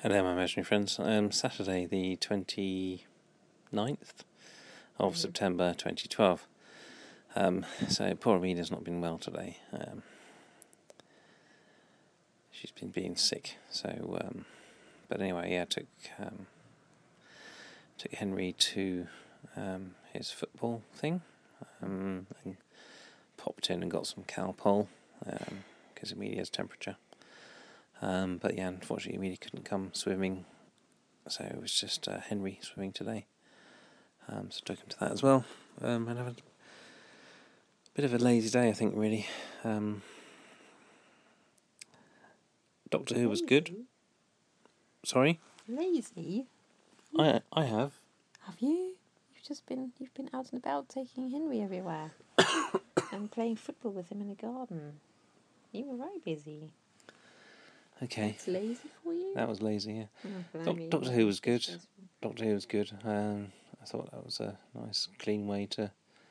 Hello, my imaginary friends. Saturday, the 29th of September 2012. So, poor Amelia's not been well today. She's been being sick. So, but anyway, yeah, took Henry to his football thing, and popped in and got some Calpol because Amelia's temperature. But yeah, unfortunately, Amelia couldn't come swimming, so it was just Henry swimming today. So took him to that as well. And have a bit of a lazy day, I think, really. Doctor Who was good. Sorry? Lazy? I have. Have you? You've been out and about taking Henry everywhere and playing football with him in the garden. You were very busy. Okay. That's lazy for you? That was lazy, yeah. Oh, Doctor Who was good. Doctor Who was good. I thought that was a nice, clean way to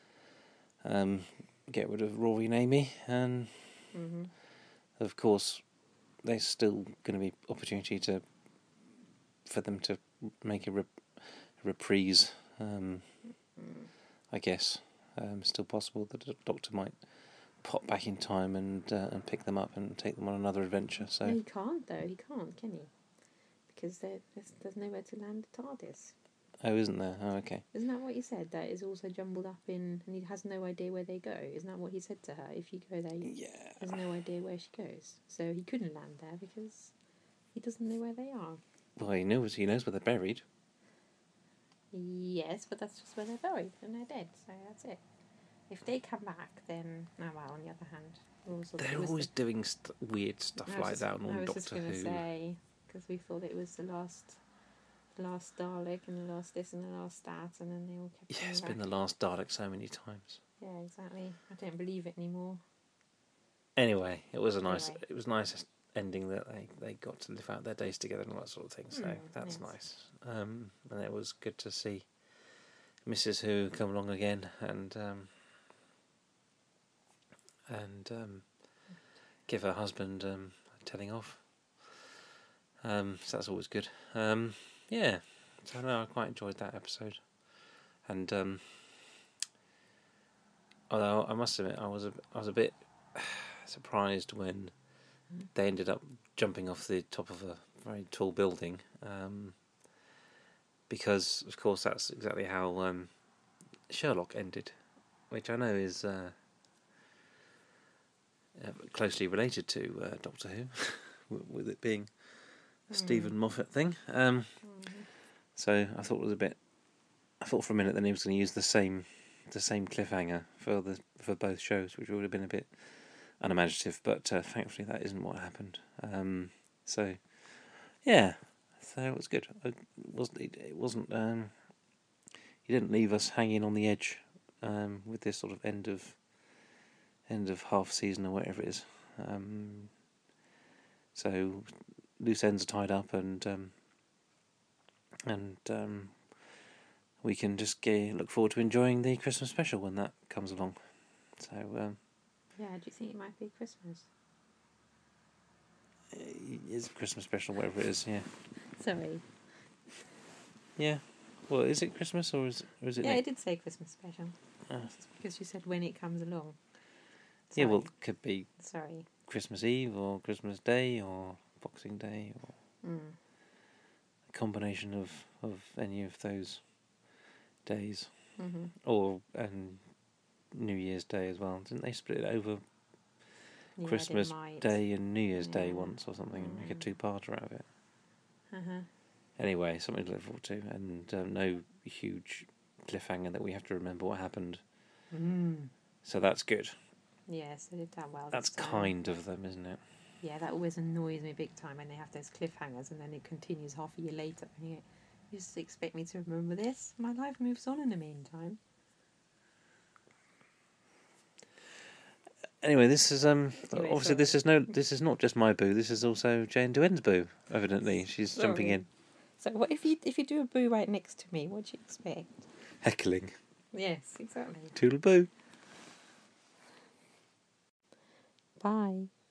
get rid of Rory and Amy. And of course, there's still going to be opportunity for them to make a reprise. I guess still possible that the Doctor might pop back in time and pick them up and take them on another adventure. So no, he can't though. He can't, can he? Because there's nowhere to land the TARDIS. Oh, isn't there? Oh, okay. Isn't that what he said? That is also jumbled up in, and he has no idea where they go. Isn't that what he said to her? If you go there, he has no idea where she goes. So he couldn't land there because he doesn't know where they are. Well, he knows where they're buried. Yes, but that's just where they're buried, and they're dead. So that's it. If they come back, then on the other hand, they're always doing weird stuff like that on Doctor Who. I was just going to say, because we thought it was the last Dalek and the last this and the last that, and then they all kept. Yeah, it's been the last Dalek so many times. Yeah, exactly. I don't believe it anymore. Anyway, it was nice ending that they got to live out their days together and all that sort of thing. So that's nice. And it was good to see Mrs. Who come along again and give her husband a telling off. So that's always good. Yeah, so no, I quite enjoyed that episode. And although I must admit, I was a bit surprised when they ended up jumping off the top of a very tall building, because of course that's exactly how Sherlock ended, which I know is closely related to Doctor Who, with it being a Stephen Moffat thing. So I thought for a minute that he was going to use the same cliffhanger for both shows, which would have been a bit unimaginative, but thankfully that isn't what happened. So yeah, so it was good. It wasn't. He didn't leave us hanging on the edge with this sort of end of half season or whatever it is. So loose ends are tied up, and we can just look forward to enjoying the Christmas special when that comes along. So yeah, do you think it might be Christmas? It's a Christmas special, whatever it is. Yeah. Sorry. Yeah. Well, is it Christmas or is it? Yeah, I did say Christmas special. Just because you said when it comes along. Sorry. Yeah, well, it could be. Sorry. Christmas Eve or Christmas Day or Boxing Day or a combination of any of those days, or New Year's Day as well. Didn't they split it over Christmas Day and New Year's Day once or something and make a two-parter out of it? Anyway, something to look forward to, and no huge cliffhanger that we have to remember what happened. So that's good. Yes, they did that well. That's kind of them, isn't it? Yeah, that always annoys me big time when they have those cliffhangers and then it continues half a year later. And you just expect me to remember this? My life moves on in the meantime. Anyway, this is obviously this is not just my boo. This is also Jane Duen's boo. Evidently, she's jumping in. So, what if you do a boo right next to me? What do you expect? Heckling. Yes, exactly. Toodle boo. Bye.